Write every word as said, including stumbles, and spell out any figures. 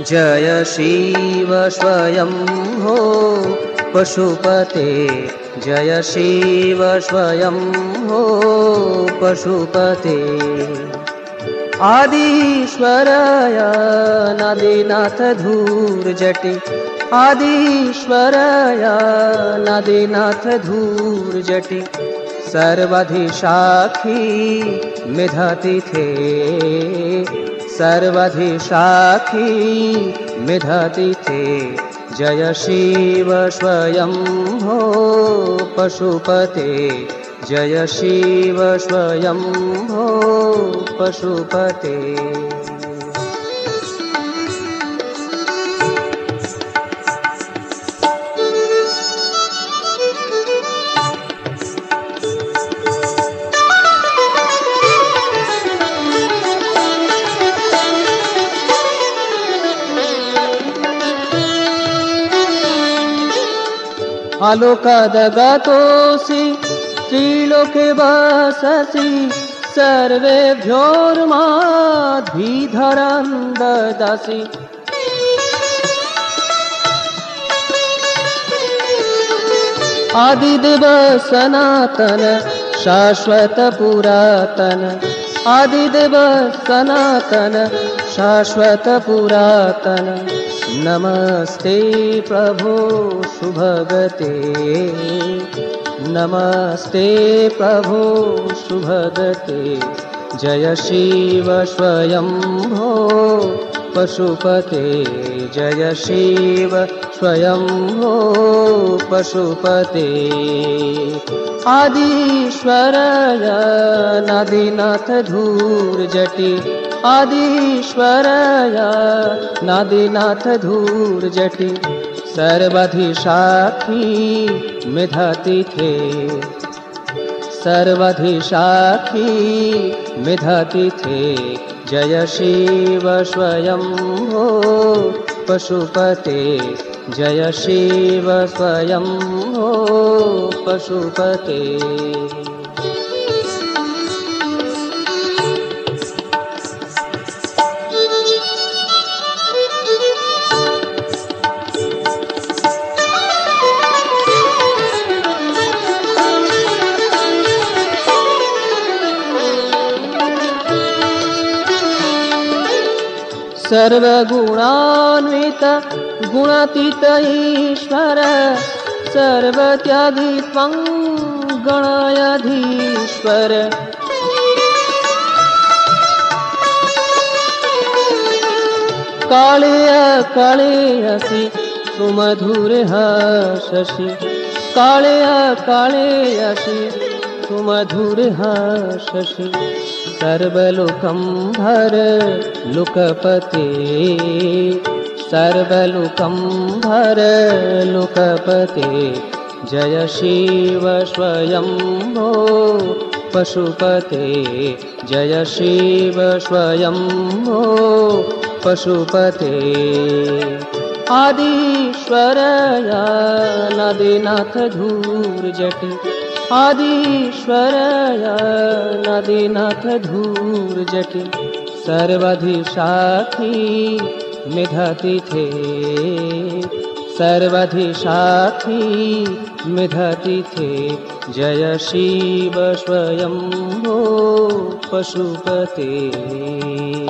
जय शिव स्वयंभो पशुपते, जय शिव स्वयंभो पशुपते। आदिश्वराय नादिनाथ धूर्जटे, आदिश्वराय नादिनाथ धूर्जटे। सर्वाधिशाखी मेधातिथे, सर्वाधिशाखी मेधातिथे। जय शिव स्वयंभो पशुपते, जय शिव स्वयंभो पशुपते। आलोकादगतोऽसि त्रिलोके वससि, सर्वेभ्योर्माध्वीधरं ददासि। आदिदेव सनातन शाश्वत पुरातन, आदिदेव सनातन शाश्वत पुरातन। नमस्ते प्रभो सुभगते, नमस्ते प्रभो सुभगते। जय शिव स्वयंभो पशुपते, जय शिव स्वयंभो पशुपते। आदिश्वराय नादिनाथ धूर्जटे, आदिश्वराय नादिनाथ धूर्जटे। सर्वाधिशाखी मेधातिथे, सर्वाधिशाखी मेधातिथे। जय शिव स्वयंभो पशुपते, जय शिव स्वयंभो पशुपते। सर्वगुणान्वित गुणातीत ईश्वर, सर्वत्यागी त्वं गणायाधीश्वर। काले अकाले असि सुमधुर हससि, काले अकाले असि सुमधुर हससि। सर्वलोकंभर लोकपते, सर्वलोकंभर लोकपते। जय शिव स्वयंभो पशुपते, जय शिव स्वयंभो पशुपते। आदिश्वराय नादिनाथ धूर्जटे, आदिश्वराय नादिनाथ धूर्जटे। सर्वाधिशाखी मेधातिथे, सर्वाधिशाखी मेधातिथे। जय शिव स्वयंभो पशुपते।